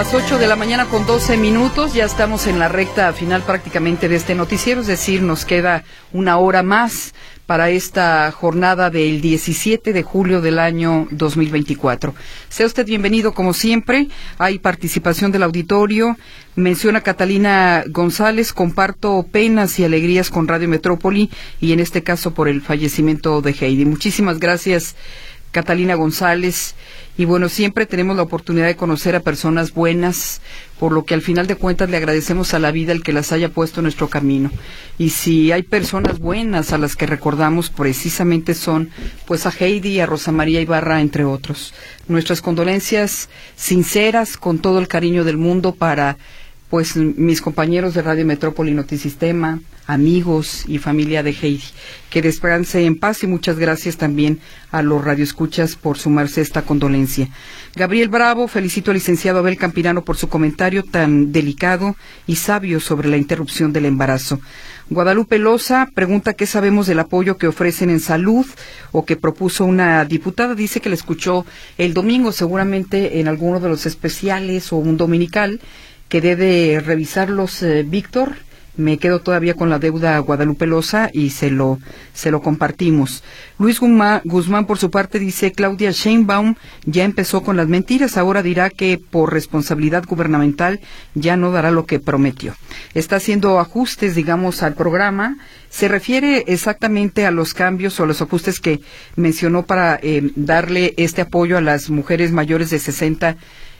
las 8 de la mañana con 12 minutos, ya estamos en la recta final prácticamente de este noticiero, es decir, nos queda una hora más para esta jornada del 17 de julio del año 2024. Sea usted bienvenido como siempre, hay participación del auditorio, menciona Catalina González, comparto penas y alegrías con Radio Metrópoli y en este caso por el fallecimiento de Heidi. Muchísimas gracias, Catalina González. Y bueno, siempre tenemos la oportunidad de conocer a personas buenas, por lo que al final de cuentas le agradecemos a la vida el que las haya puesto en nuestro camino. Y si hay personas buenas a las que recordamos, precisamente son pues a Heidi y a Rosa María Ibarra, entre otros. Nuestras condolencias sinceras, con todo el cariño del mundo para pues mis compañeros de Radio Metrópoli Notisistema, amigos y familia de Heidi. Que descanse en paz y muchas gracias también a los radioescuchas por sumarse a esta condolencia. Gabriel Bravo, felicito al licenciado Abel Campirano por su comentario tan delicado y sabio sobre la interrupción del embarazo. Guadalupe Loza pregunta qué sabemos del apoyo que ofrecen en salud o que propuso una diputada. Dice que la escuchó el domingo, seguramente en alguno de los especiales o un dominical, que debe revisarlos, Víctor. Me quedo todavía con la deuda a Guadalupe Loza y se lo compartimos. Luis Guzmán, por su parte, dice, Claudia Sheinbaum ya empezó con las mentiras, ahora dirá que por responsabilidad gubernamental ya no dará lo que prometió. Está haciendo ajustes, digamos, al programa. Se refiere exactamente a los cambios o a los ajustes que mencionó para darle este apoyo a las mujeres mayores de 60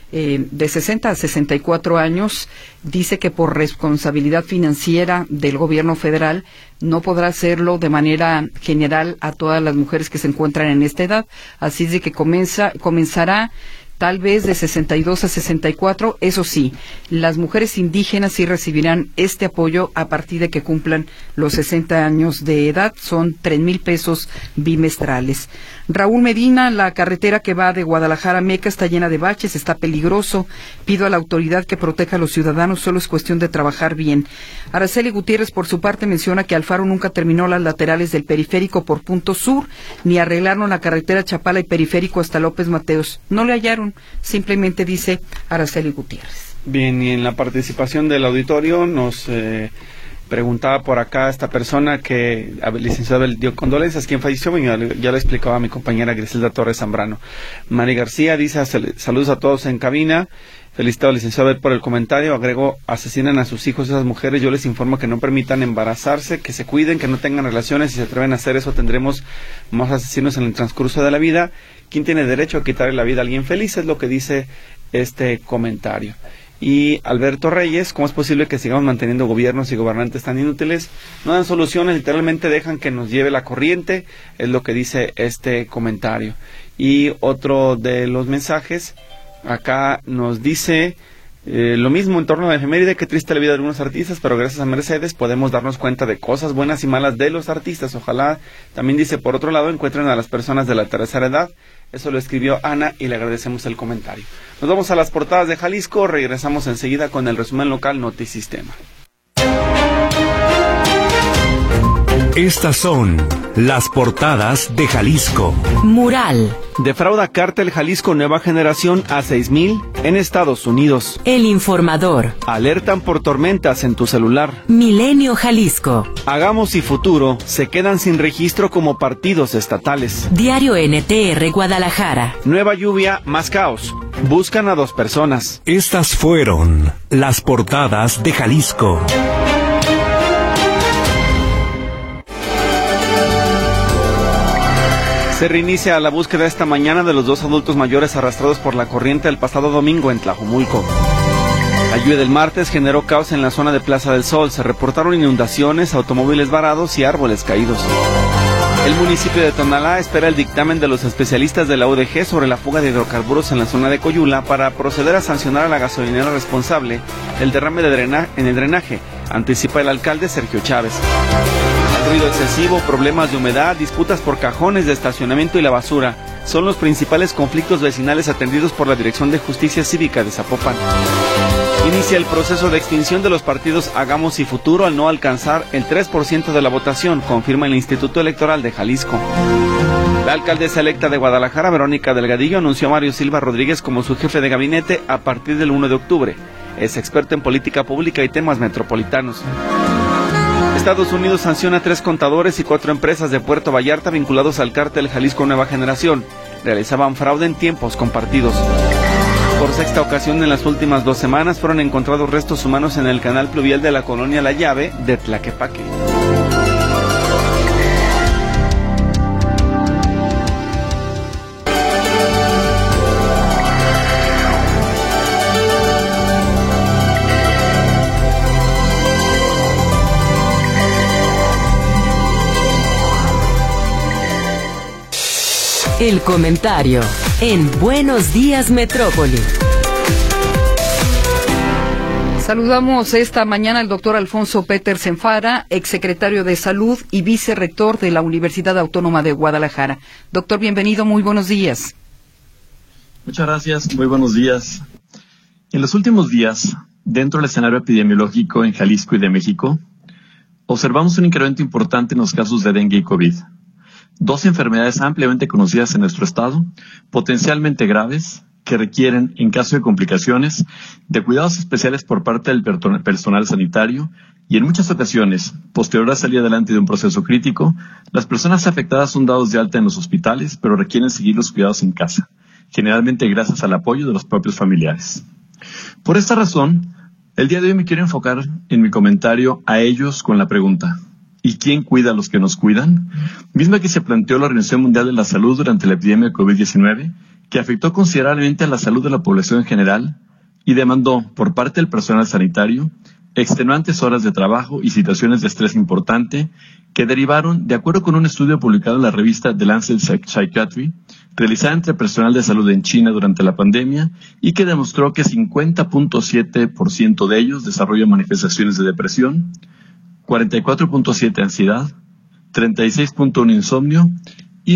a 64 años. Dice que por responsabilidad financiera del gobierno federal no podrá hacerlo de manera general a todas las mujeres que se encuentran en esta edad, así es de que comenzará tal vez de 62 a 64, eso sí, las mujeres indígenas sí recibirán este apoyo a partir de que cumplan los 60 años de edad, son 3,000 pesos bimestrales. Raúl Medina, la carretera que va de Guadalajara a Meca está llena de baches, está peligroso, pido a la autoridad que proteja a los ciudadanos, solo es cuestión de trabajar bien. Araceli Gutiérrez, por su parte, menciona que Alfaro nunca terminó las laterales del periférico por Punto Sur, ni arreglaron la carretera Chapala y periférico hasta López Mateos, no le hallaron. Simplemente dice Araceli Gutiérrez. Bien, y en la participación del auditorio nos preguntaba por acá esta persona que el licenciado dio condolencias, ¿quién falleció? Ya lo explicaba mi compañera Griselda Torres Zambrano. Mari García dice, saludos a todos en cabina, felicitado al licenciado Abel por el comentario, agregó, asesinan a sus hijos esas mujeres, yo les informo que no permitan embarazarse, que se cuiden, que no tengan relaciones, si se atreven a hacer eso tendremos más asesinos en el transcurso de la vida. ¿Quién tiene derecho a quitarle la vida a alguien feliz? Es lo que dice este comentario. Y Alberto Reyes, ¿cómo es posible que sigamos manteniendo gobiernos y gobernantes tan inútiles? No dan soluciones, literalmente dejan que nos lleve la corriente, es lo que dice este comentario. Y otro de los mensajes, acá nos dice lo mismo en torno a la efeméride, qué triste la vida de algunos artistas, pero gracias a Mercedes podemos darnos cuenta de cosas buenas y malas de los artistas. Ojalá, también dice, por otro lado, encuentren a las personas de la tercera edad. Eso lo escribió Ana y le agradecemos el comentario. Nos vamos a las portadas de Jalisco, regresamos enseguida con el resumen local Notisistema. Estas son las portadas de Jalisco. Mural. Defrauda Cártel Jalisco Nueva Generación a 6,000 en Estados Unidos. El Informador. Alertan por tormentas en tu celular. Milenio Jalisco. Hagamos y Futuro se quedan sin registro como partidos estatales. Diario NTR Guadalajara. Nueva lluvia, más caos. Buscan a 2 personas. Estas fueron las portadas de Jalisco. Se reinicia la búsqueda esta mañana de los 2 adultos mayores arrastrados por la corriente el pasado domingo en Tlajomulco. La lluvia del martes generó caos en la zona de Plaza del Sol. Se reportaron inundaciones, automóviles varados y árboles caídos. El municipio de Tonalá espera el dictamen de los especialistas de la UDG sobre la fuga de hidrocarburos en la zona de Coyula para proceder a sancionar a la gasolinera responsable del derrame en el drenaje, anticipa el alcalde Sergio Chávez. Ruido excesivo, problemas de humedad, disputas por cajones de estacionamiento y la basura son los principales conflictos vecinales atendidos por la Dirección de Justicia Cívica de Zapopan. Inicia el proceso de extinción de los partidos Hagamos y Futuro al no alcanzar el 3% de la votación, confirma el Instituto Electoral de Jalisco. La alcaldesa electa de Guadalajara, Verónica Delgadillo, anunció a Mario Silva Rodríguez como su jefe de gabinete a partir del 1 de octubre. Es experto en política pública y temas metropolitanos. Estados Unidos sanciona a 3 contadores y 4 empresas de Puerto Vallarta vinculados al cártel Jalisco Nueva Generación. Realizaban fraude en tiempos compartidos. Por sexta ocasión en las últimas 2 semanas fueron encontrados restos humanos en el canal pluvial de la colonia La Llave de Tlaquepaque. El comentario en Buenos Días Metrópoli. Saludamos esta mañana al doctor Alfonso Petersen Fara, exsecretario de Salud y vicerrector de la Universidad Autónoma de Guadalajara. Doctor, bienvenido, muy buenos días. Muchas gracias, muy buenos días. En los últimos días, dentro del escenario epidemiológico en Jalisco y de México, observamos un incremento importante en los casos de dengue y COVID. 2 enfermedades ampliamente conocidas en nuestro estado, potencialmente graves, que requieren, en caso de complicaciones, de cuidados especiales por parte del personal sanitario y en muchas ocasiones, posterior a salir adelante de un proceso crítico, las personas afectadas son dados de alta en los hospitales, pero requieren seguir los cuidados en casa, generalmente gracias al apoyo de los propios familiares. Por esta razón, el día de hoy me quiero enfocar en mi comentario a ellos con la pregunta: ¿y quién cuida a los que nos cuidan? Misma que se planteó la Organización Mundial de la Salud durante la epidemia de COVID-19, que afectó considerablemente a la salud de la población en general y demandó, por parte del personal sanitario, extenuantes horas de trabajo y situaciones de estrés importante que derivaron, de acuerdo con un estudio publicado en la revista The Lancet Psychiatry, realizada entre personal de salud en China durante la pandemia y que demostró que 50.7% de ellos desarrollan manifestaciones de depresión, 44.7% ansiedad, 36.1% insomnio y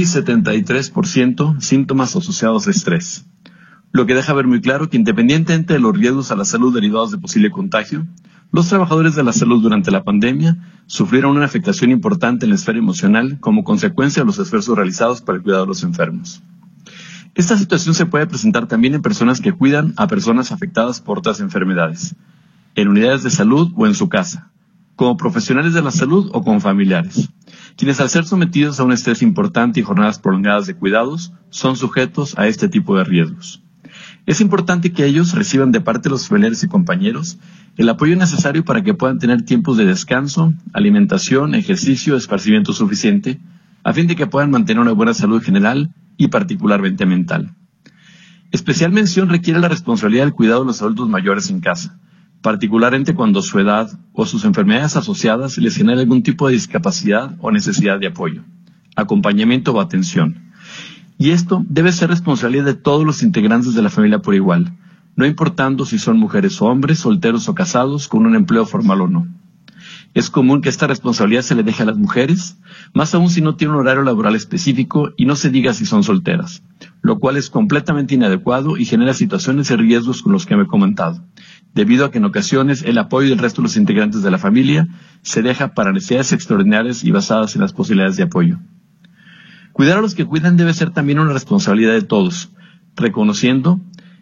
73% síntomas asociados a estrés. Lo que deja ver muy claro que independientemente de los riesgos a la salud derivados de posible contagio, los trabajadores de la salud durante la pandemia sufrieron una afectación importante en la esfera emocional como consecuencia de los esfuerzos realizados para el cuidado de los enfermos. Esta situación se puede presentar también en personas que cuidan a personas afectadas por otras enfermedades, en unidades de salud o en su casa, como profesionales de la salud o con familiares, quienes al ser sometidos a un estrés importante y jornadas prolongadas de cuidados, son sujetos a este tipo de riesgos. Es importante que ellos reciban de parte de los familiares y compañeros el apoyo necesario para que puedan tener tiempos de descanso, alimentación, ejercicio, esparcimiento suficiente, a fin de que puedan mantener una buena salud general y particularmente mental. Especial mención requiere la responsabilidad del cuidado de los adultos mayores en casa, particularmente cuando su edad o sus enfermedades asociadas les genera algún tipo de discapacidad o necesidad de apoyo, acompañamiento o atención. Y esto debe ser responsabilidad de todos los integrantes de la familia por igual, no importando si son mujeres o hombres, solteros o casados, con un empleo formal o no. Es común que esta responsabilidad se le deje a las mujeres, más aún si no tienen un horario laboral específico y no se diga si son solteras, lo cual es completamente inadecuado y genera situaciones y riesgos con los que me he comentado, debido a que en ocasiones el apoyo del resto de los integrantes de la familia se deja para necesidades extraordinarias y basadas en las posibilidades de apoyo. Cuidar a los que cuidan debe ser también una responsabilidad de todos, reconociendo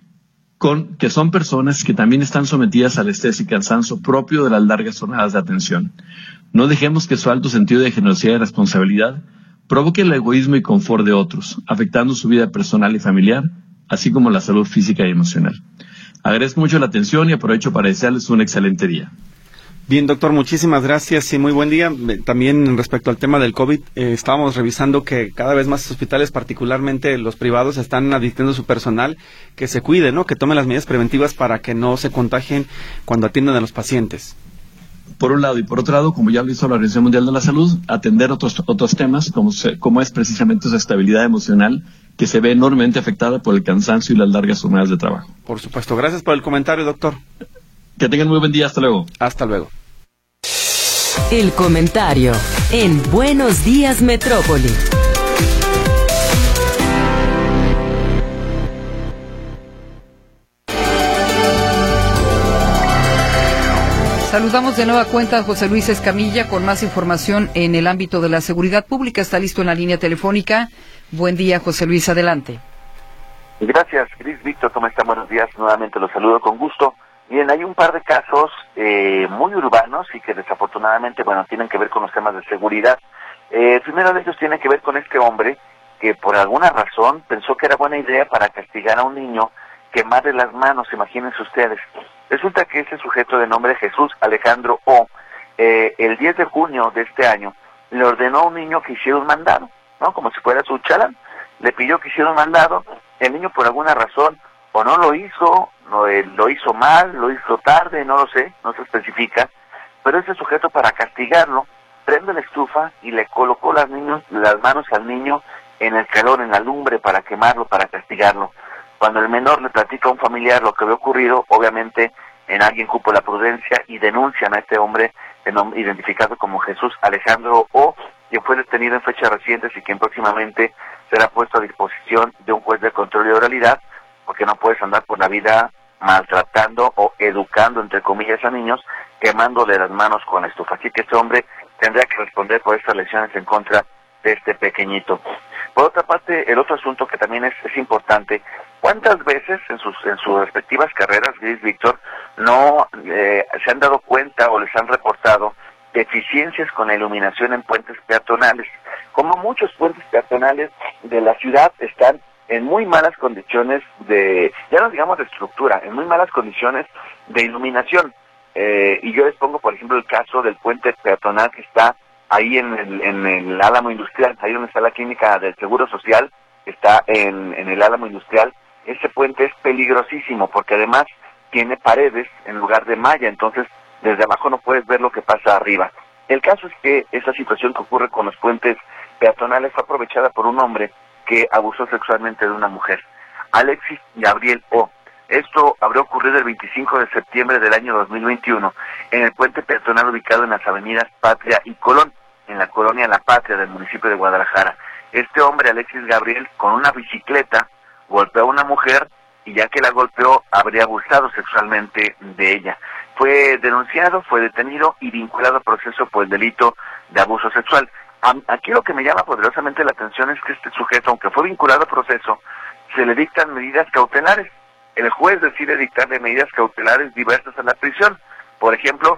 que son personas que también están sometidas al estrés y cansancio propio de las largas jornadas de atención. No dejemos que su alto sentido de generosidad y responsabilidad provoque el egoísmo y confort de otros, afectando su vida personal y familiar, así como la salud física y emocional. Agradezco mucho la atención y aprovecho para desearles un excelente día. Bien, doctor, muchísimas gracias y muy buen día. También respecto al tema del COVID, estábamos revisando que cada vez más hospitales, particularmente los privados, están advirtiendo a su personal que se cuide, ¿no? Que tomen las medidas preventivas para que no se contagien cuando atiendan a los pacientes. Por un lado, y por otro lado, como ya lo hizo la Organización Mundial de la Salud, atender otros temas, como es precisamente esa estabilidad emocional, que se ve enormemente afectada por el cansancio y las largas jornadas de trabajo. Por supuesto. Gracias por el comentario, doctor. Que tengan muy buen día. Hasta luego. Hasta luego. El comentario en Buenos Días Metrópoli. Saludamos de nueva cuenta a José Luis Escamilla con más información en el ámbito de la seguridad pública. Está listo en la línea telefónica. Buen día, José Luis, adelante. Gracias, Cris. Víctor, ¿cómo están? Buenos días. Nuevamente los saludo con gusto. Bien, hay un par de casos muy urbanos y que desafortunadamente, tienen que ver con los temas de seguridad. El primero de ellos tiene que ver con este hombre que por alguna razón pensó que era buena idea para castigar a un niño quemarle las manos, imagínense ustedes. Resulta que ese sujeto de nombre Jesús Alejandro O, el 10 de junio de este año, le ordenó a un niño que hiciera un mandado, ¿no? Como si fuera su chalán. Le pidió que hiciera un mandado, el niño por alguna razón o no lo hizo, lo hizo mal, lo hizo tarde, no lo sé, no se especifica, pero ese sujeto para castigarlo, prende la estufa y le colocó las manos al niño en el calor, en la lumbre, para quemarlo, para castigarlo. Cuando el menor le platica a un familiar lo que había ocurrido, obviamente en alguien cupo la prudencia y denuncian a este hombre identificado como Jesús Alejandro O, quien fue detenido en fechas recientes y quien próximamente será puesto a disposición de un juez de control y oralidad, porque no puedes andar por la vida maltratando o educando, entre comillas, a niños, quemándole las manos con la estufa. Así que este hombre tendría que responder por estas lesiones en contra de este pequeñito. Por otra parte, el otro asunto que también es importante, ¿cuántas veces en sus respectivas carreras, Gris, Víctor, no se han dado cuenta o les han reportado deficiencias con la iluminación en puentes peatonales? Como muchos puentes peatonales de la ciudad están en muy malas condiciones ya no digamos de estructura, en muy malas condiciones de iluminación. Y yo les pongo, por ejemplo, el caso del puente peatonal que está ahí en el Álamo Industrial, ahí donde está la clínica del Seguro Social, está en el Álamo Industrial. Ese puente es peligrosísimo porque además tiene paredes en lugar de malla, entonces desde abajo no puedes ver lo que pasa arriba. El caso es que esa situación que ocurre con los puentes peatonales fue aprovechada por un hombre que abusó sexualmente de una mujer, Alexis Gabriel O. Esto habría ocurrido el 25 de septiembre del año 2021 en el puente peatonal ubicado en las avenidas Patria y Colón, en la colonia La Patria del municipio de Guadalajara. Este hombre, Alexis Gabriel, con una bicicleta, golpeó a una mujer y ya que la golpeó, habría abusado sexualmente de ella. Fue denunciado, fue detenido y vinculado a proceso por el delito de abuso sexual. Aquí lo que me llama poderosamente la atención es que este sujeto, aunque fue vinculado a proceso, se le dictan medidas cautelares. El juez decide dictarle medidas cautelares diversas a la prisión. Por ejemplo,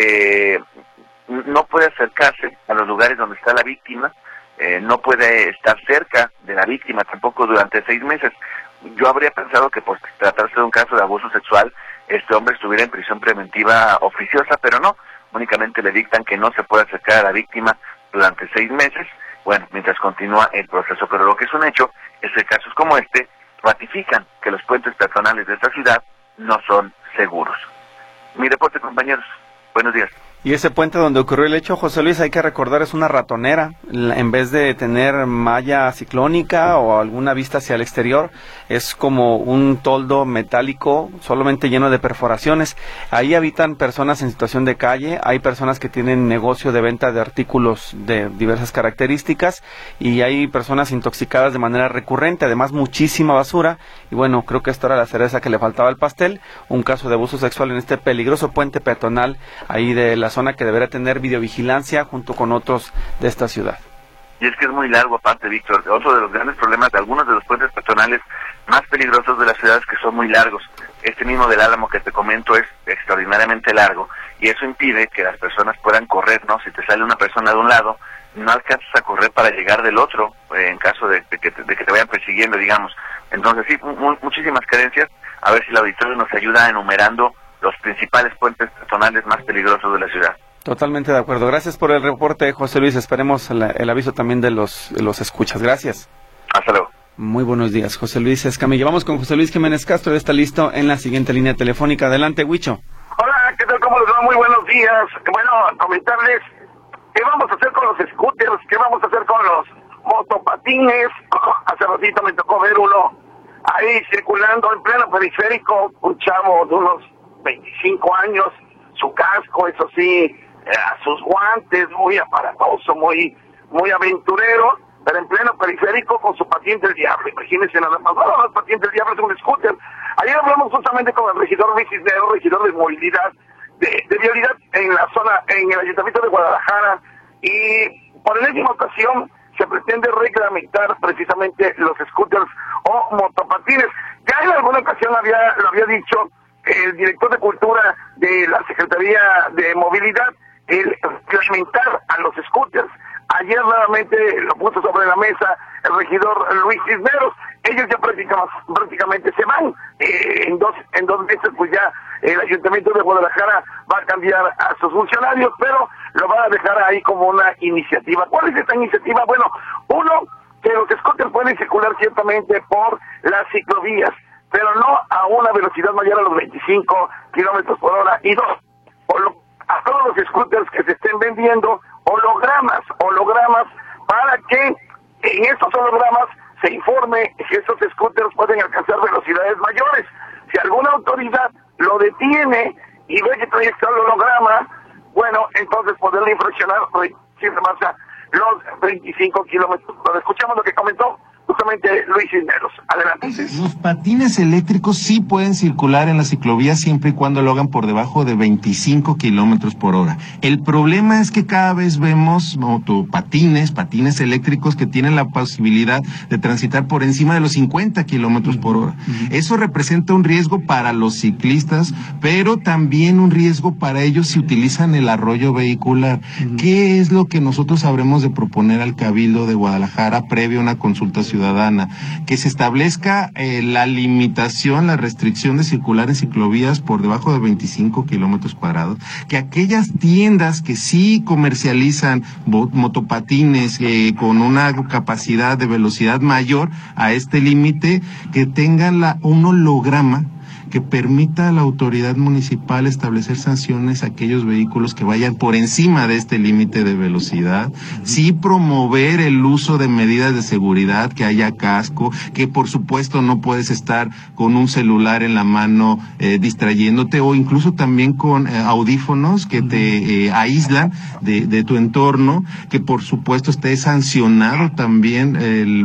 no puede acercarse a los lugares donde está la víctima, no puede estar cerca de la víctima tampoco durante 6 meses. Yo habría pensado que por tratarse de un caso de abuso sexual, este hombre estuviera en prisión preventiva oficiosa, pero no, únicamente le dictan que no se puede acercar a la víctima durante 6 meses, mientras continúa el proceso. Pero lo que es un hecho es que casos como este ratifican que los puentes peatonales de esta ciudad no son seguros. Mi reporte, compañeros. Buenos días. Y ese puente donde ocurrió el hecho, José Luis, hay que recordar, es una ratonera. En vez de tener malla ciclónica o alguna vista hacia el exterior, es como un toldo metálico solamente lleno de perforaciones. Ahí habitan personas en situación de calle, hay personas que tienen negocio de venta de artículos de diversas características y hay personas intoxicadas de manera recurrente, además muchísima basura. Y creo que esta era la cereza que le faltaba al pastel, un caso de abuso sexual en este peligroso puente peatonal ahí de la zona que deberá tener videovigilancia junto con otros de esta ciudad. Y es que es muy largo aparte, Víctor. Otro de los grandes problemas de algunos de los puentes peatonales más peligrosos de la ciudad es que son muy largos. Este mismo del Álamo que te comento es extraordinariamente largo y eso impide que las personas puedan correr, ¿no? Si te sale una persona de un lado, no alcanzas a correr para llegar del otro, en caso de que te vayan persiguiendo, digamos. Entonces sí, muchísimas carencias. A ver si el auditorio nos ayuda enumerando los principales puentes peatonales más peligrosos de la ciudad. Totalmente de acuerdo. Gracias por el reporte, José Luis. Esperemos el aviso también de los escuchas. Gracias. Hasta luego. Muy buenos días, José Luis Escamilla. Vamos con José Luis Jiménez Castro. Él está listo en la siguiente línea telefónica. Adelante, Huicho. Hola, ¿qué tal? ¿Cómo les va? Muy buenos días. Comentarles qué vamos a hacer con los scooters, qué vamos a hacer con los motopatines. Hace ratito me tocó ver uno ahí circulando en pleno periférico, un chavo de unos 25 años, su casco, eso sí, sus guantes, muy aparatoso, muy aventurero, pero en pleno periférico con su patín del diablo. Imagínense nada más, no, el patín del diablo es un scooter. Ayer hablamos justamente con el regidor Luis Cisneros, regidor de movilidad de vialidad en la zona, en el Ayuntamiento de Guadalajara, y por enésima ocasión se pretende reglamentar precisamente los scooters o motopatines. Ya en alguna ocasión lo había dicho el director de Cultura de la Secretaría de Movilidad, el reglamentar a los scooters. Ayer nuevamente lo puso sobre la mesa el regidor Luis Cisneros. Ellos ya prácticamente se van. En dos meses pues ya el Ayuntamiento de Guadalajara va a cambiar a sus funcionarios, pero lo va a dejar ahí como una iniciativa. ¿Cuál es esta iniciativa? Bueno, uno, que los scooters pueden circular ciertamente por las ciclovías, pero no a una velocidad mayor a los 25 kilómetros por hora. Y dos, a todos los scooters que se estén vendiendo hologramas para que en estos hologramas se informe que estos scooters pueden alcanzar velocidades mayores. Si alguna autoridad lo detiene y ve que trae el holograma, bueno, entonces poderle infraccionar si se marcha los 25 kilómetros. Pero escuchamos lo que comentó justamente Luis Cisneros. Adelante. Los patines eléctricos sí pueden circular en la ciclovía siempre y cuando lo hagan por debajo de 25 kilómetros por hora. El problema es que cada vez vemos patines eléctricos que tienen la posibilidad de transitar por encima de los 50 kilómetros por hora. Eso representa un riesgo para los ciclistas, pero también un riesgo para ellos si utilizan el arroyo vehicular. ¿Qué es lo que nosotros habremos de proponer al Cabildo de Guadalajara previo a una consulta ciudadana? Que se establezca la limitación, la restricción de circular en ciclovías por debajo de 25 kilómetros cuadrados, que aquellas tiendas que sí comercializan motopatines con una capacidad de velocidad mayor a este límite, que tengan un holograma que permita a la autoridad municipal establecer sanciones a aquellos vehículos que vayan por encima de este límite de velocidad, sí promover el uso de medidas de seguridad, que haya casco, que por supuesto no puedes estar con un celular en la mano distrayéndote, o incluso también con audífonos que te aíslan de tu entorno, que por supuesto esté sancionado también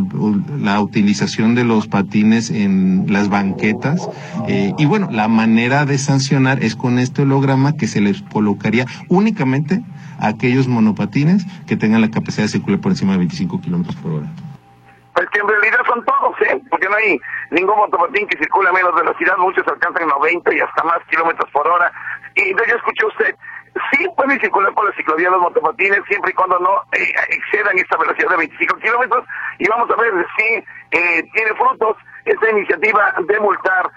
la utilización de los patines en las banquetas. Y bueno, la manera de sancionar es con este holograma que se les colocaría únicamente a aquellos monopatines que tengan la capacidad de circular por encima de 25 kilómetros por hora. Pues que en realidad son todos, porque no hay ningún motopatín que circule a menos velocidad, muchos alcanzan 90 y hasta más kilómetros por hora. Y yo escuché a usted, sí pueden circular por la ciclovía los motopatines siempre y cuando no excedan esta velocidad de 25 kilómetros, y vamos a ver si tiene frutos esta iniciativa de multar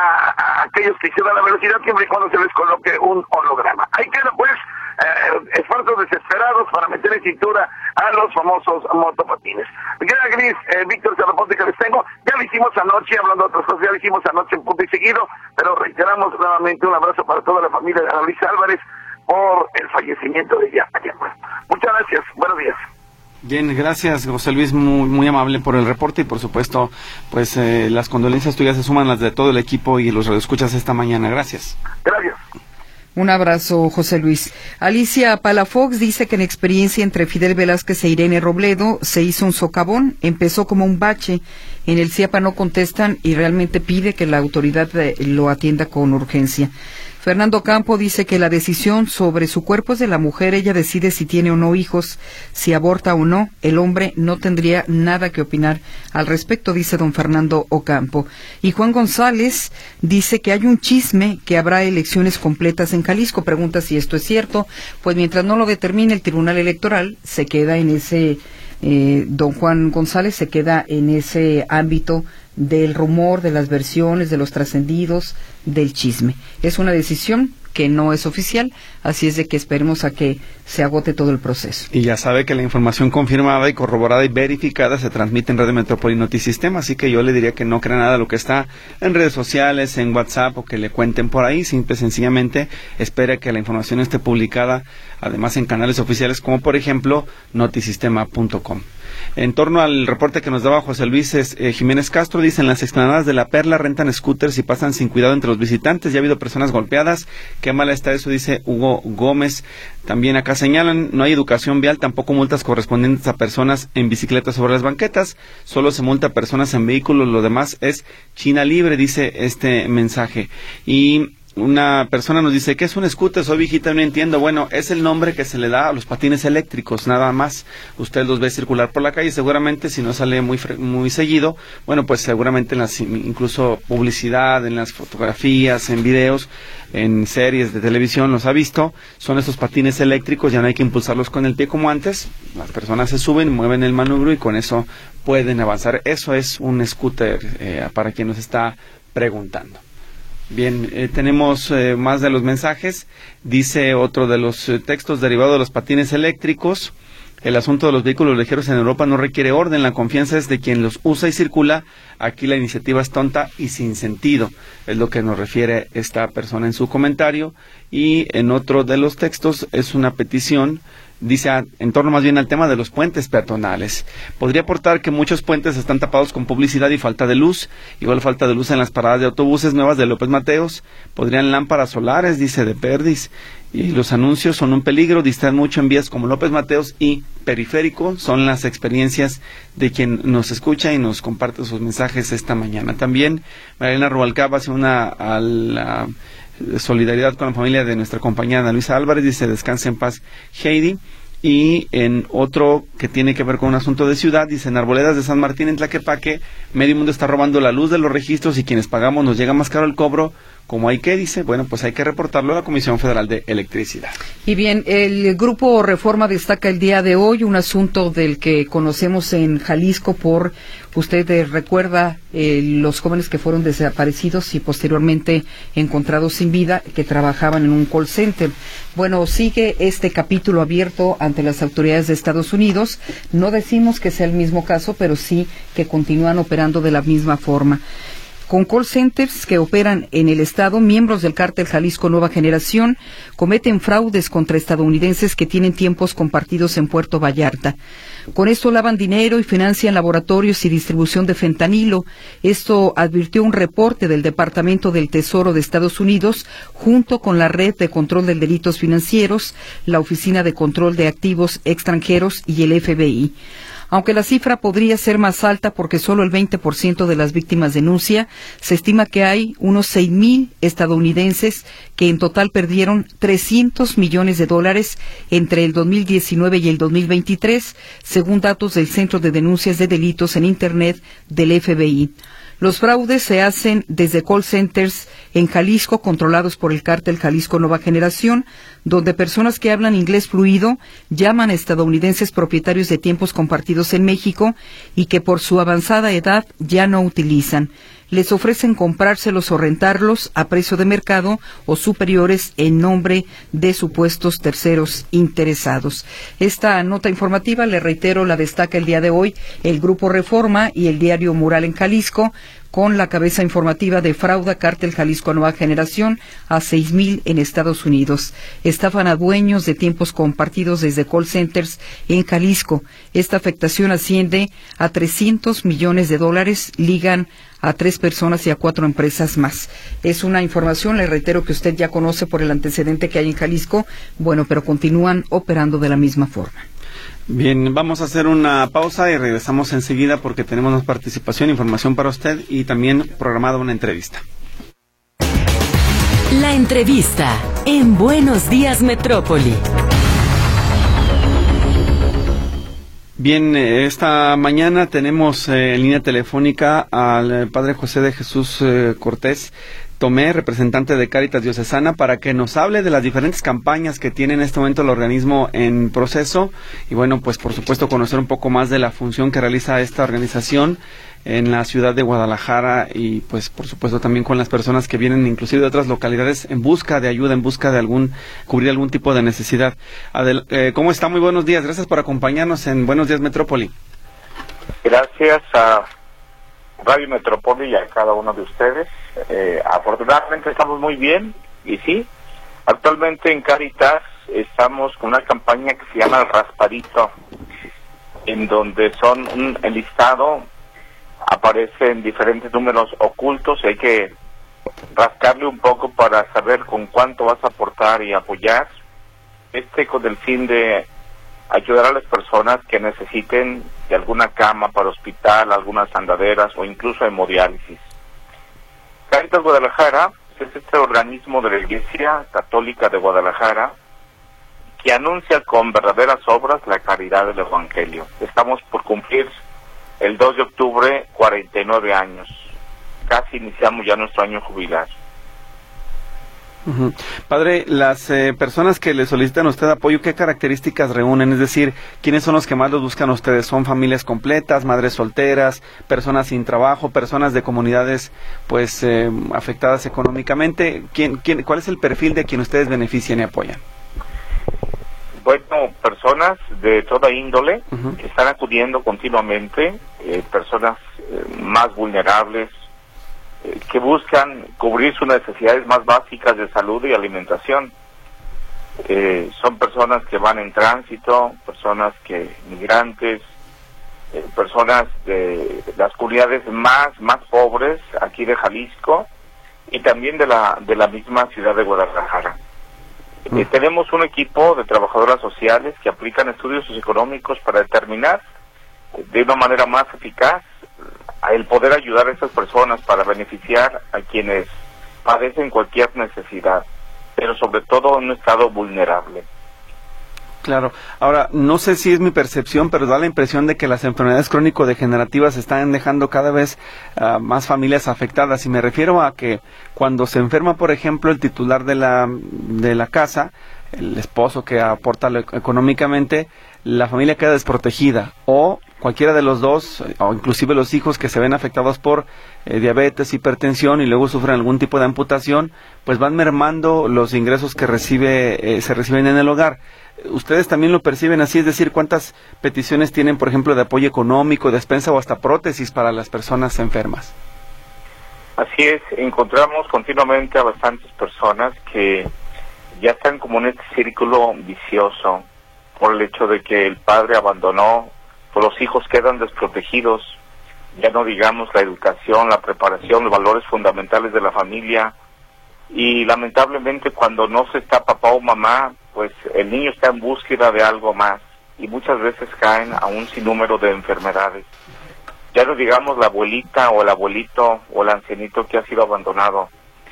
a aquellos que excedan la velocidad siempre y cuando se les coloque un holograma. Ahí queda pues esfuerzos desesperados para meter en cintura a los famosos motopatines. Mi querida Gris, Víctor, ese reporte que les tengo, ya lo hicimos anoche, hablando de otras cosas, ya lo hicimos anoche en punto y seguido, pero reiteramos nuevamente un abrazo para toda la familia de Ana Luisa Álvarez por el fallecimiento de ella ayer. Muchas gracias, buenos días. Bien, gracias José Luis, muy amable por el reporte, y por supuesto pues las condolencias tuyas se suman las de todo el equipo y los radioescuchas esta mañana. Gracias. Gracias. Un abrazo, José Luis. Alicia Palafox dice que en experiencia entre Fidel Velázquez e Irene Robledo se hizo un socavón, empezó como un bache, en el CIAPA no contestan y realmente pide que la autoridad lo atienda con urgencia. Fernando Campo dice que la decisión sobre su cuerpo es de la mujer, ella decide si tiene o no hijos, si aborta o no, el hombre no tendría nada que opinar al respecto, dice don Fernando Ocampo. Y Juan González dice que hay un chisme que habrá elecciones completas en Jalisco, pregunta si esto es cierto, pues mientras no lo determine el Tribunal Electoral, se queda en ese, don Juan González se queda en ese ámbito del rumor, de las versiones, de los trascendidos, del chisme. Es una decisión que no es oficial, así es de que esperemos a que se agote todo el proceso. Y ya sabe que la información confirmada y corroborada y verificada se transmite en Radio Metrópoli Notisistema, así que yo le diría que no crea nada de lo que está en redes sociales, en WhatsApp o que le cuenten por ahí, sencillamente espere que la información esté publicada, además en canales oficiales como por ejemplo notisistema.com. En torno al reporte que nos daba José Luis Jiménez Castro, dicen las explanadas de la Perla rentan scooters y pasan sin cuidado entre los visitantes, ya ha habido personas golpeadas, qué mal está eso, dice Hugo Gómez. También acá señalan, no hay educación vial, tampoco multas correspondientes a personas en bicicletas sobre las banquetas, solo se multa a personas en vehículos, lo demás es China libre, dice este mensaje. Y una persona nos dice, ¿qué es un scooter? Soy viejita, no entiendo. Bueno, es el nombre que se le da a los patines eléctricos, nada más. Usted los ve circular por la calle, seguramente si no sale muy seguido, bueno, pues seguramente en las incluso publicidad, en las fotografías, en videos, en series de televisión los ha visto. Son esos patines eléctricos, ya no hay que impulsarlos con el pie como antes. Las personas se suben, mueven el manubrio y con eso pueden avanzar. Eso es un scooter, para quien nos está preguntando. Bien, tenemos más de los mensajes. Dice otro de los textos derivado de los patines eléctricos: el asunto de los vehículos ligeros en Europa no requiere orden, la confianza es de quien los usa y circula. Aquí la iniciativa es tonta y sin sentido, es lo que nos refiere esta persona en su comentario. Y en otro de los textos es una petición, dice, en torno más bien al tema de los puentes peatonales. Podría aportar que muchos puentes están tapados con publicidad y falta de luz, igual falta de luz en las paradas de autobuses nuevas de López Mateos. Podrían lámparas solares, dice de Perdis, y los anuncios son un peligro, distraen mucho en vías como López Mateos y Periférico. Son las experiencias de quien nos escucha y nos comparte sus mensajes esta mañana. También Marilena Rubalcaba hace una a la solidaridad con la familia de nuestra compañera Ana Luisa Álvarez, dice, descanse en paz Heidi. Y en otro que tiene que ver con un asunto de ciudad, dice, en Arboledas de San Martín, en Tlaquepaque, medio mundo está robando la luz de los registros y quienes pagamos nos llega más caro el cobro. Como hay que, dice, bueno, pues hay que reportarlo a la Comisión Federal de Electricidad. Y bien, el Grupo Reforma destaca el día de hoy un asunto del que conocemos en Jalisco por, usted recuerda, los jóvenes que fueron desaparecidos y posteriormente encontrados sin vida, que trabajaban en un call center. Bueno, sigue este capítulo abierto ante las autoridades de Estados Unidos. No decimos que sea el mismo caso, pero sí que continúan operando de la misma forma. Con call centers que operan en el estado, miembros del cártel Jalisco Nueva Generación cometen fraudes contra estadounidenses que tienen tiempos compartidos en Puerto Vallarta. Con esto lavan dinero y financian laboratorios y distribución de fentanilo. Esto advirtió un reporte del Departamento del Tesoro de Estados Unidos junto con la Red de Control de Delitos Financieros, la Oficina de Control de Activos Extranjeros y el FBI. Aunque la cifra podría ser más alta porque solo el 20% de las víctimas denuncia, se estima que hay unos 6,000 estadounidenses que en total perdieron $300 millones entre el 2019 y el 2023, según datos del Centro de Denuncias de Delitos en Internet del FBI. Los fraudes se hacen desde call centers en Jalisco controlados por el cártel Jalisco Nueva Generación, donde personas que hablan inglés fluido llaman a estadounidenses propietarios de tiempos compartidos en México y que por su avanzada edad ya no utilizan. Les ofrecen comprárselos o rentarlos a precio de mercado o superiores en nombre de supuestos terceros interesados. Esta nota informativa, le reitero, la destaca el día de hoy el Grupo Reforma y el diario Mural en Jalisco, con la cabeza informativa de frauda cártel Jalisco Nueva Generación a 6,000 en Estados Unidos. Estafan a dueños de tiempos compartidos desde call centers en Jalisco. Esta afectación asciende a $300 millones, ligan a 3 personas y a 4 empresas más. Es una información, le reitero, que usted ya conoce por el antecedente que hay en Jalisco, bueno, pero continúan operando de la misma forma. Bien, vamos a hacer una pausa y regresamos enseguida porque tenemos más participación, información para usted y también programada una entrevista. La entrevista en Buenos Días Metrópoli. Bien, esta mañana tenemos en línea telefónica al padre José de Jesús Cortés Tomé, representante de Cáritas Diocesana, para que nos hable de las diferentes campañas que tiene en este momento el organismo en proceso y bueno, pues por supuesto conocer un poco más de la función que realiza esta organización en la ciudad de Guadalajara y pues por supuesto también con las personas que vienen inclusive de otras localidades en busca de ayuda, en busca de cubrir algún tipo de necesidad. ¿Cómo está? Muy buenos días, gracias por acompañarnos en Buenos Días Metrópoli. Gracias a Radio Metrópoli y a cada uno de ustedes. Afortunadamente estamos muy bien y sí, actualmente en Cáritas estamos con una campaña que se llama El Raspadito, en donde son un enlistado, aparecen diferentes números ocultos y hay que rascarle un poco para saber con cuánto vas a aportar y apoyar, con el fin de ayudar a las personas que necesiten de alguna cama para hospital, algunas andaderas o incluso hemodiálisis. Cáritas Guadalajara es este organismo de la Iglesia Católica de Guadalajara que anuncia con verdaderas obras la caridad del Evangelio. Estamos por cumplir el 2 de octubre 49 años. Casi iniciamos ya nuestro año jubilar. Padre, las personas que le solicitan a usted apoyo, ¿qué características reúnen? Es decir, ¿quiénes son los que más los buscan a ustedes? ¿Son familias completas, madres solteras, personas sin trabajo, personas de comunidades pues afectadas económicamente? ¿Cuál es el perfil de quien ustedes benefician y apoyan? Bueno, personas de toda índole que están acudiendo continuamente, personas más vulnerables, que buscan cubrir sus necesidades más básicas de salud y alimentación. Son personas que van en tránsito, personas migrantes, personas de las comunidades más pobres aquí de Jalisco y también de la misma ciudad de Guadalajara. Tenemos un equipo de trabajadoras sociales que aplican estudios socioeconómicos para determinar de una manera más eficaz el poder ayudar a estas personas para beneficiar a quienes padecen cualquier necesidad, pero sobre todo en un estado vulnerable. Claro. Ahora, no sé si es mi percepción, pero da la impresión de que las enfermedades crónico-degenerativas están dejando cada vez más familias afectadas. Y me refiero a que cuando se enferma, por ejemplo, el titular de la casa, el esposo que aporta económicamente, la familia queda desprotegida, o cualquiera de los dos, o inclusive los hijos que se ven afectados por diabetes, hipertensión y luego sufren algún tipo de amputación, pues van mermando los ingresos que se reciben en el hogar. ¿Ustedes también lo perciben así? Es decir, ¿cuántas peticiones tienen, por ejemplo, de apoyo económico, despensa o hasta prótesis para las personas enfermas? Así es, encontramos continuamente a bastantes personas que ya están como en este círculo vicioso por el hecho de que el padre abandonó, pues los hijos quedan desprotegidos, ya no digamos la educación, la preparación, los valores fundamentales de la familia, y lamentablemente cuando no se está papá o mamá, pues el niño está en búsqueda de algo más, y muchas veces caen a un sinnúmero de enfermedades. Ya no digamos la abuelita o el abuelito o el ancianito que ha sido abandonado.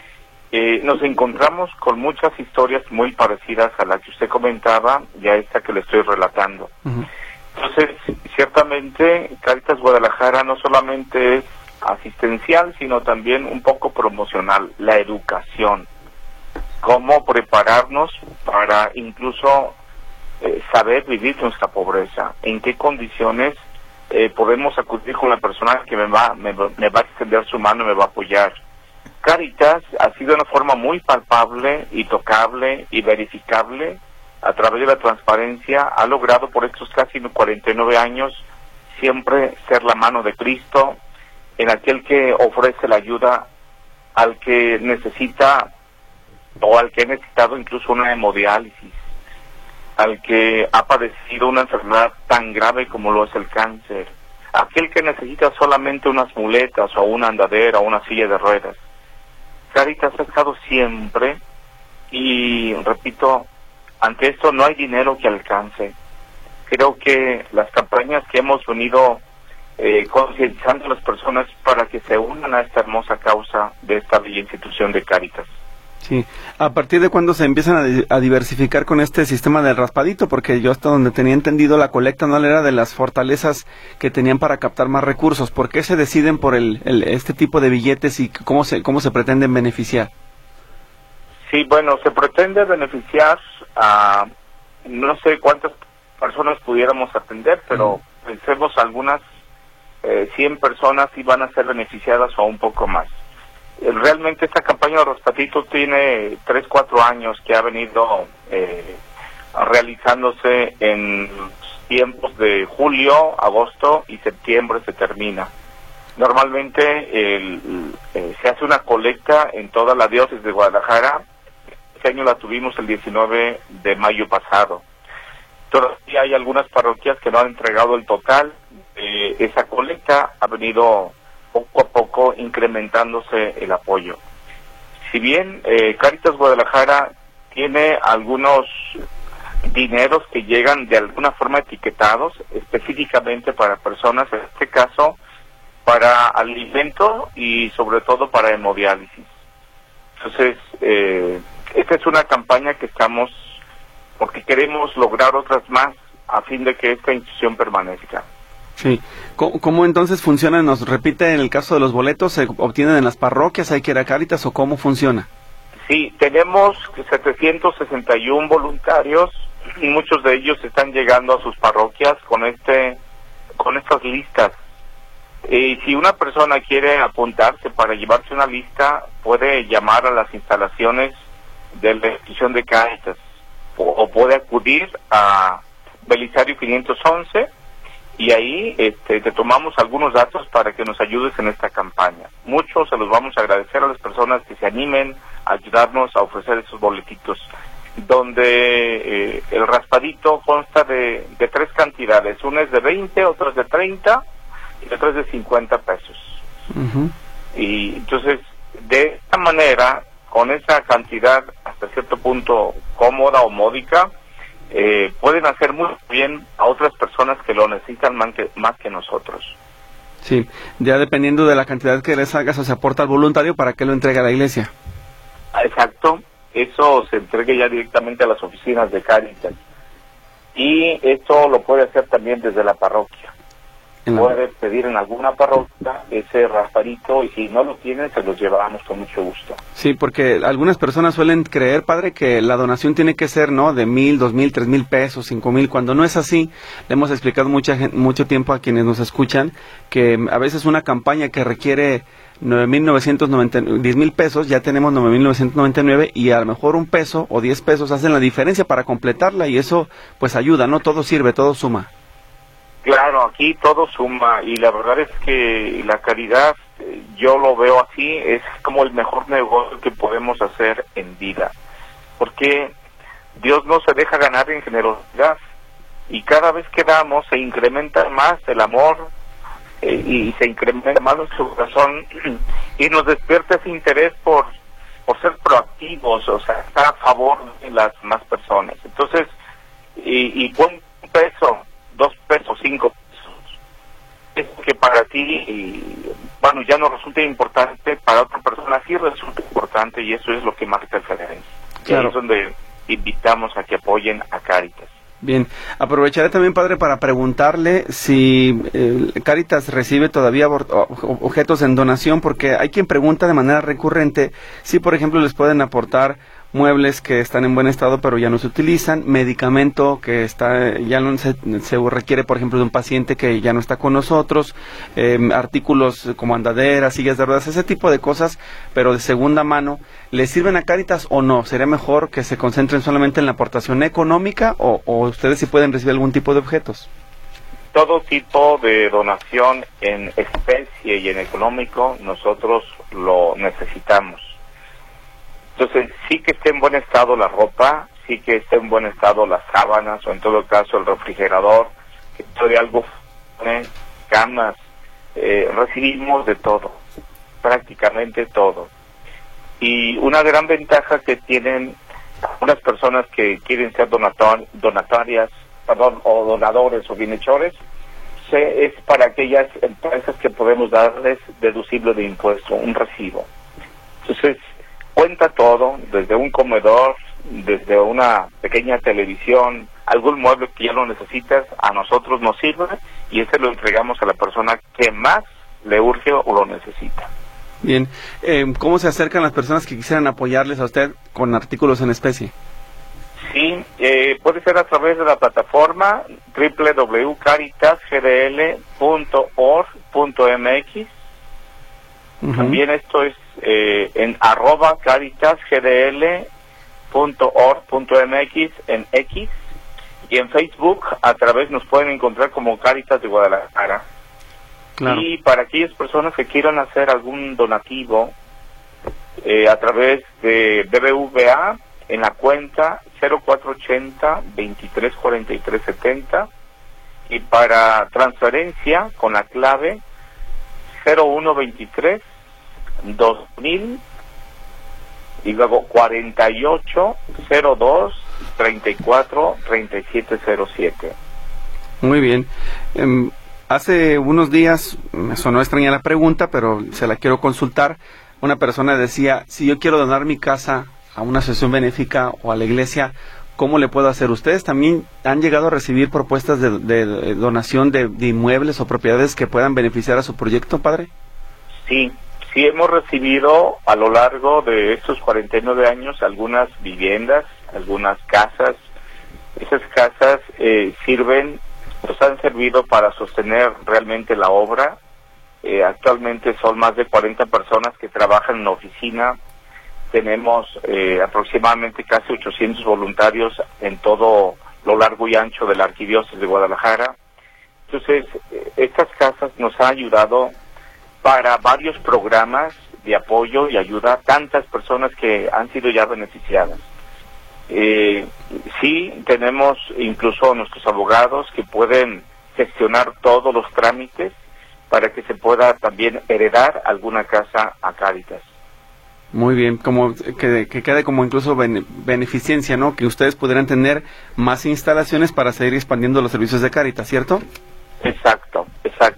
Nos encontramos con muchas historias muy parecidas a la que usted comentaba y a esta que le estoy relatando. Entonces, ciertamente, Cáritas Guadalajara no solamente es asistencial, sino también un poco promocional, la educación. Cómo prepararnos para incluso saber vivir nuestra pobreza, en qué condiciones podemos acudir con la persona que me va a extender su mano y me va a apoyar. Cáritas ha sido de una forma muy palpable y tocable y verificable a través de la transparencia, ha logrado por estos casi 49 años siempre ser la mano de Cristo en aquel que ofrece la ayuda al que necesita o al que ha necesitado incluso una hemodiálisis, al que ha padecido una enfermedad tan grave como lo es el cáncer, aquel que necesita solamente unas muletas o una andadera o una silla de ruedas. Cáritas ha estado siempre, y repito, ante esto no hay dinero que alcance. Creo que las campañas que hemos venido concientizando a las personas para que se unan a esta hermosa causa de esta bella institución de Cáritas. Sí. ¿A partir de cuándo se empiezan a diversificar con este sistema del raspadito? Porque yo hasta donde tenía entendido la colecta no era de las fortalezas que tenían para captar más recursos. ¿Por qué se deciden por este tipo de billetes y cómo se pretenden beneficiar? Sí, bueno, se pretende beneficiar a no sé cuántas personas pudiéramos atender, pero pensemos algunas 100 personas iban a ser beneficiadas o un poco más. Realmente esta campaña de Raspatito tiene 3-4 años que ha venido realizándose en tiempos de julio, agosto y septiembre se termina. Normalmente se hace una colecta en toda la diócesis de Guadalajara. Este año la tuvimos el 19 de mayo pasado. Todavía hay algunas parroquias que no han entregado el total. Esa colecta ha venido poco a poco incrementándose el apoyo. Si bien Cáritas Guadalajara tiene algunos dineros que llegan de alguna forma etiquetados específicamente para personas, en este caso para alimento y sobre todo para hemodiálisis. Entonces, esta es una campaña que estamos, porque queremos lograr otras más a fin de que esta institución permanezca. Sí. ¿Cómo entonces funciona? ¿Nos repite en el caso de los boletos? ¿Se obtienen en las parroquias? ¿Hay que ir a Cáritas o cómo funciona? Sí, tenemos 761 voluntarios y muchos de ellos están llegando a sus parroquias con estas listas. Y si una persona quiere apuntarse para llevarse una lista, puede llamar a las instalaciones de la institución de Cáritas o puede acudir a Belisario 511 y ahí te tomamos algunos datos para que nos ayudes en esta campaña. Muchos se los vamos a agradecer a las personas que se animen a ayudarnos a ofrecer esos boletitos, donde el raspadito consta de 3 cantidades. Una es de 20, otra es de 30 y otra es de 50 pesos. Uh-huh. Y entonces, de esta manera, con esa cantidad hasta cierto punto cómoda o módica, pueden hacer muy bien a otras personas que lo necesitan más que nosotros. Sí, ya dependiendo de la cantidad que les hagas o se aporta al voluntario para que lo entregue a la iglesia. Exacto, eso se entrega ya directamente a las oficinas de Cáritas. Y esto lo puede hacer también desde la parroquia. Puede pedir en alguna parroquia ese raspadito y si no lo tienen se los llevamos con mucho gusto. Sí, porque algunas personas suelen creer, padre, que la donación tiene que ser, ¿no?, de 1,000, 2,000, 3,000 pesos, 5,000, cuando no es así. Le hemos explicado mucho tiempo a quienes nos escuchan que a veces una campaña que requiere 10,000 pesos, ya tenemos 9,999 y a lo mejor 1 peso o 10 pesos hacen la diferencia para completarla y eso pues ayuda, ¿no? Todo sirve, todo suma. Claro, aquí todo suma y la verdad es que la caridad, yo lo veo así, es como el mejor negocio que podemos hacer en vida, porque Dios no se deja ganar en generosidad y cada vez que damos se incrementa más el amor y se incrementa más nuestro corazón y nos despierta ese interés por ser proactivos, o sea, estar a favor de las más personas. Entonces, y pon un peso, 2 pesos, 5 pesos. Es que para ti, bueno, ya no resulta importante, para otra persona sí resulta importante y eso es lo que marca la diferencia. Claro. Y ahí es donde invitamos a que apoyen a Cáritas. Bien, aprovecharé también, padre, para preguntarle si Cáritas recibe todavía objetos en donación, porque hay quien pregunta de manera recurrente si, por ejemplo, les pueden aportar muebles que están en buen estado pero ya no se utilizan, medicamento que ya no se requiere, por ejemplo, de un paciente que ya no está con nosotros, artículos como andaderas, sillas de ruedas, ese tipo de cosas, pero de segunda mano. ¿Les sirven a Cáritas o no? ¿Sería mejor que se concentren solamente en la aportación económica o ustedes sí pueden recibir algún tipo de objetos? Todo tipo de donación en especie y en económico nosotros lo necesitamos. Entonces, sí que esté en buen estado la ropa, sí que esté en buen estado las sábanas, o en todo caso el refrigerador, que todavía algo, camas, recibimos de todo, prácticamente todo. Y una gran ventaja que tienen algunas personas que quieren ser donadores o bienhechores, es para aquellas empresas que podemos darles deducible de impuesto, un recibo. Entonces, cuenta todo, desde un comedor, desde una pequeña televisión, algún mueble que ya lo necesitas, a nosotros nos sirve y ese lo entregamos a la persona que más le urge o lo necesita. Bien, ¿cómo se acercan las personas que quisieran apoyarles a usted con artículos en especie? Sí, puede ser a través de la plataforma www.caritasgdl.org.mx. Uh-huh. También esto es en @caritasgdl.org.mx en X, y en Facebook a través nos pueden encontrar como Cáritas de Guadalajara. Claro. Y para aquellas personas que quieran hacer algún donativo a través de BBVA en la cuenta 0480 234370 y para transferencia con la clave 0123 2000 y luego 4802 34 3707. Muy bien. Hace unos días me sonó extraña la pregunta, pero se la quiero consultar. una persona decía, si yo quiero donar mi casa a una asociación benéfica o a la iglesia, ¿cómo le puedo hacer? ¿Ustedes también han llegado a recibir propuestas de donación de inmuebles o propiedades que puedan beneficiar a su proyecto, padre? Sí hemos recibido a lo largo de estos 49 años algunas viviendas, algunas casas. Esas casas nos han servido para sostener realmente la obra. Actualmente son más de 40 personas que trabajan en la oficina. Tenemos aproximadamente casi 800 voluntarios en todo lo largo y ancho de la Arquidiócesis de Guadalajara. Entonces, estas casas nos han ayudado para varios programas de apoyo y ayuda a tantas personas que han sido ya beneficiadas. Sí, tenemos incluso nuestros abogados que pueden gestionar todos los trámites para que se pueda también heredar alguna casa a Cáritas. Muy bien, como que quede como incluso beneficencia, ¿no? Que ustedes pudieran tener más instalaciones para seguir expandiendo los servicios de Cáritas, ¿cierto? Exacto.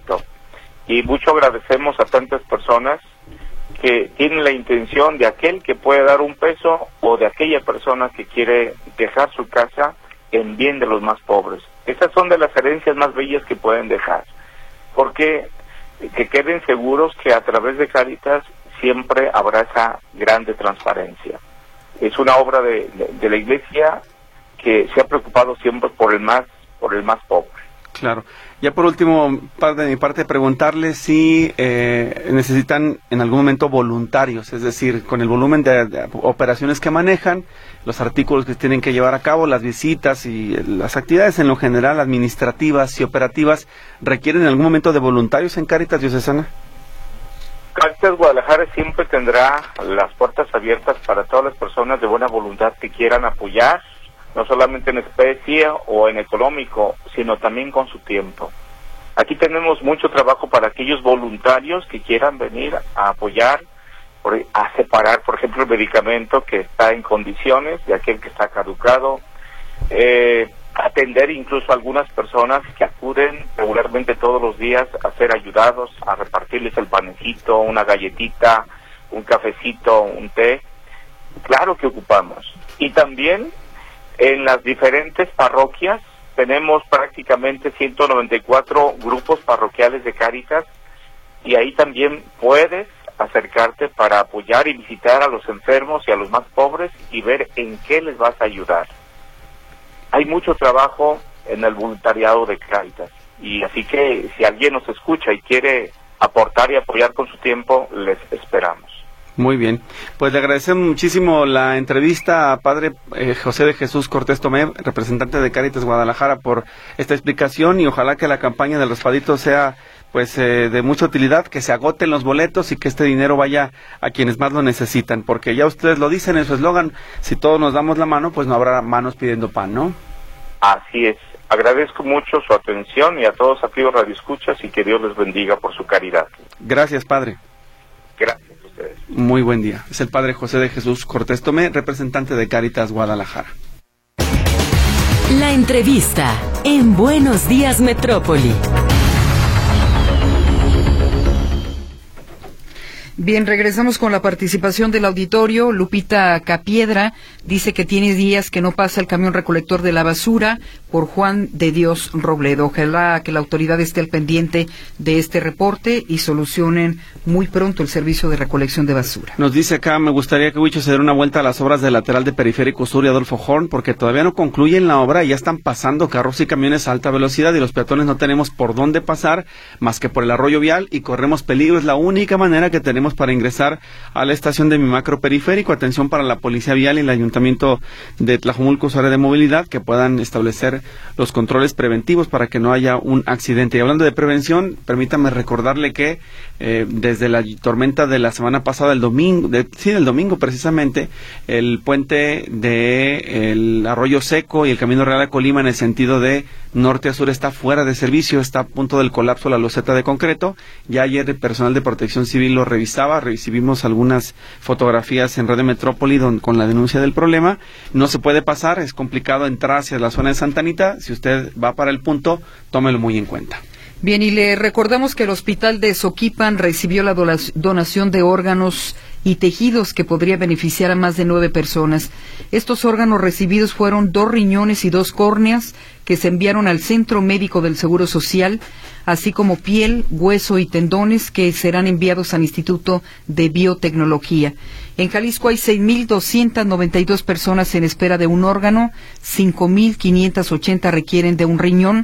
Y mucho agradecemos a tantas personas que tienen la intención de aquel que puede dar un peso o de aquella persona que quiere dejar su casa en bien de los más pobres. Esas son de las herencias más bellas que pueden dejar, porque que queden seguros que a través de Cáritas siempre habrá esa grande transparencia. Es una obra de la Iglesia que se ha preocupado siempre por el más pobre. Claro. Ya por último, de mi parte, preguntarle si necesitan en algún momento voluntarios, es decir, con el volumen de operaciones que manejan, los artículos que tienen que llevar a cabo, las visitas y las actividades en lo general administrativas y operativas, ¿requieren en algún momento de voluntarios en Cáritas Diocesana? Cáritas Guadalajara siempre tendrá las puertas abiertas para todas las personas de buena voluntad que quieran apoyar, no solamente en especie o en económico, sino también con su tiempo. Aquí tenemos mucho trabajo para aquellos voluntarios que quieran venir a apoyar, a separar, por ejemplo, el medicamento que está en condiciones de aquel que está caducado, atender incluso a algunas personas que acuden regularmente todos los días a ser ayudados, a repartirles el panecito, una galletita, un cafecito, un té. Claro que ocupamos. Y también en las diferentes parroquias tenemos prácticamente 194 grupos parroquiales de Cáritas, y ahí también puedes acercarte para apoyar y visitar a los enfermos y a los más pobres y ver en qué les vas a ayudar. Hay mucho trabajo en el voluntariado de Cáritas, y así que si alguien nos escucha y quiere aportar y apoyar con su tiempo, les esperamos. Muy bien, pues le agradecemos muchísimo la entrevista a Padre José de Jesús Cortés Tomé, representante de Cáritas Guadalajara, por esta explicación, y ojalá que la campaña del raspadito sea pues de mucha utilidad, que se agoten los boletos y que este dinero vaya a quienes más lo necesitan, porque ya ustedes lo dicen en su eslogan, si todos nos damos la mano, pues no habrá manos pidiendo pan, ¿no? Así es. Agradezco mucho su atención y a todos aquellos radioescuchas, y que Dios les bendiga por su caridad. Gracias, Padre. Gracias a ustedes. Muy buen día. Es el Padre José de Jesús Cortés Tomé, representante de Cáritas Guadalajara. La entrevista en Buenos Días Metrópoli. Bien, regresamos con la participación del auditorio. Lupita Capiedra dice que tiene días que no pasa el camión recolector de la basura por Juan de Dios Robledo. Ojalá que la autoridad esté al pendiente de este reporte y solucionen muy pronto el servicio de recolección de basura. Nos dice acá, me gustaría que Huicho se diera una vuelta a las obras del lateral de Periférico Sur y Adolfo Horn, porque todavía no concluyen la obra y ya están pasando carros y camiones a alta velocidad, y los peatones no tenemos por dónde pasar más que por el arroyo vial, y corremos peligro. Es la única manera que tenemos para ingresar a la estación de mi macro periférico. Atención para la Policía Vial y el Ayuntamiento de Tlajomulco, su área de movilidad, que puedan establecer los controles preventivos para que no haya un accidente. Y hablando de prevención, permítame recordarle que desde la tormenta de la semana pasada, el domingo precisamente, el puente de el Arroyo Seco y el Camino Real a Colima en el sentido de norte a sur está fuera de servicio, está a punto del colapso la loseta de concreto. Ya ayer el personal de Protección Civil lo revisaba, recibimos algunas fotografías en Radio Metrópoli con la denuncia del problema. No se puede pasar, es complicado entrar hacia la zona de Santa Anita. Si usted va para el punto, tómelo muy en cuenta. Bien, y le recordamos que el hospital de Soquipan recibió la donación de órganos y tejidos que podría beneficiar a más de 9 personas. Estos órganos recibidos fueron 2 riñones y 2 córneas que se enviaron al Centro Médico del Seguro Social, así como piel, hueso y tendones que serán enviados al Instituto de Biotecnología. En Jalisco hay 6.292 personas en espera de un órgano, 5.580 requieren de un riñón,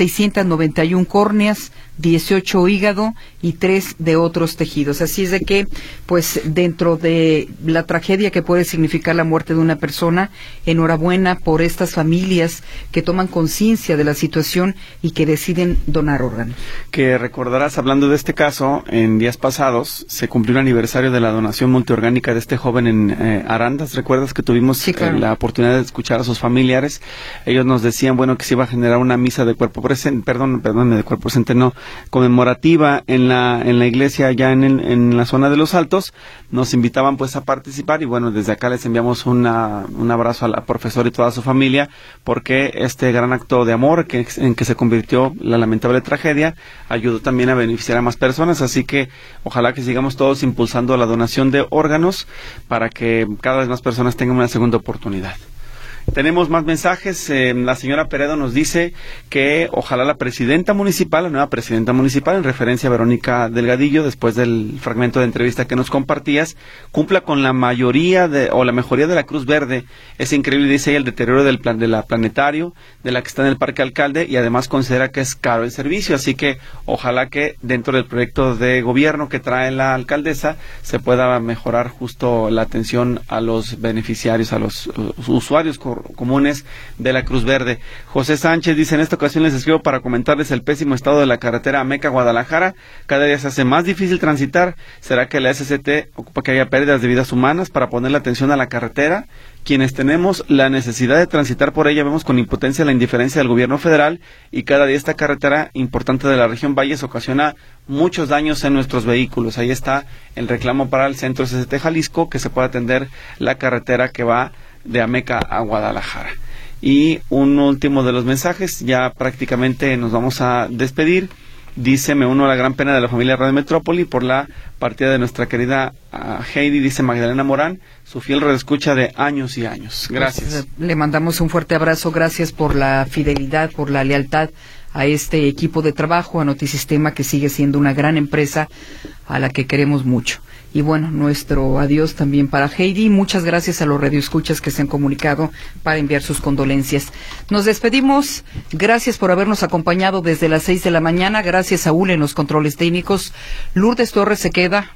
691 córneas, 18 hígado y 3 de otros tejidos. Así es de que, pues, dentro de la tragedia que puede significar la muerte de una persona, enhorabuena por estas familias que toman conciencia de la situación y que deciden donar órganos. Que recordarás, hablando de este caso, en días pasados se cumplió el aniversario de la donación multiorgánica de este joven en Arandas. ¿Recuerdas que tuvimos claro, la oportunidad de escuchar a sus familiares? Ellos nos decían, bueno, que se iba a generar una misa de cuerpo presente, de cuerpo presente no, conmemorativa en la iglesia allá en la zona de Los Altos. Nos invitaban pues a participar y bueno, desde acá les enviamos un abrazo a la profesora y toda su familia, porque este gran acto de amor en que se convirtió la lamentable tragedia ayudó también a beneficiar a más personas, así que ojalá que sigamos todos impulsando la donación de órganos para que cada vez más personas tengan una segunda oportunidad. Tenemos más mensajes. La señora Peredo nos dice que ojalá la nueva presidenta municipal, en referencia a Verónica Delgadillo, después del fragmento de entrevista que nos compartías, cumpla con la mayoría o la mejoría de la Cruz Verde. Es increíble, dice ella, el deterioro de la Planetario, de la que está en el Parque Alcalde, y además considera que es caro el servicio, así que ojalá que dentro del proyecto de gobierno que trae la alcaldesa se pueda mejorar justo la atención a los beneficiarios, a los usuarios comunes de la Cruz Verde. José Sánchez dice, en esta ocasión les escribo para comentarles el pésimo estado de la carretera Ameca-Guadalajara. Cada día se hace más difícil transitar. ¿Será que la SCT ocupa que haya pérdidas de vidas humanas para ponerle atención a la carretera? Quienes tenemos la necesidad de transitar por ella vemos con impotencia la indiferencia del gobierno federal, y cada día esta carretera importante de la región Valles ocasiona muchos daños en nuestros vehículos. Ahí está el reclamo para el Centro SCT Jalisco, que se pueda atender la carretera que va de Ameca a Guadalajara. Y un último de los mensajes, ya prácticamente nos vamos a despedir. Dice, me uno a la gran pena de la familia Radio Metrópoli por la partida de nuestra querida Heidi, dice Magdalena Morán, su fiel redescucha de años y años. Gracias. Pues, le mandamos un fuerte abrazo, gracias por la fidelidad, por la lealtad a este equipo de trabajo, a Notisistema, que sigue siendo una gran empresa a la que queremos mucho. Y bueno, nuestro adiós también para Heidi. Muchas gracias a los radioescuchas que se han comunicado para enviar sus condolencias. Nos despedimos. Gracias por habernos acompañado desde las 6 de la mañana. Gracias a Saúl en los controles técnicos. Lourdes Torres se queda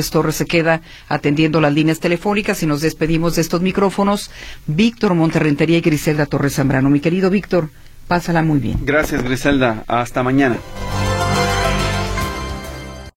atendiendo las líneas telefónicas, y nos despedimos de estos micrófonos. Víctor Monterrentería y Griselda Torres Zambrano. Mi querido Víctor, pásala muy bien. Gracias, Griselda. Hasta mañana.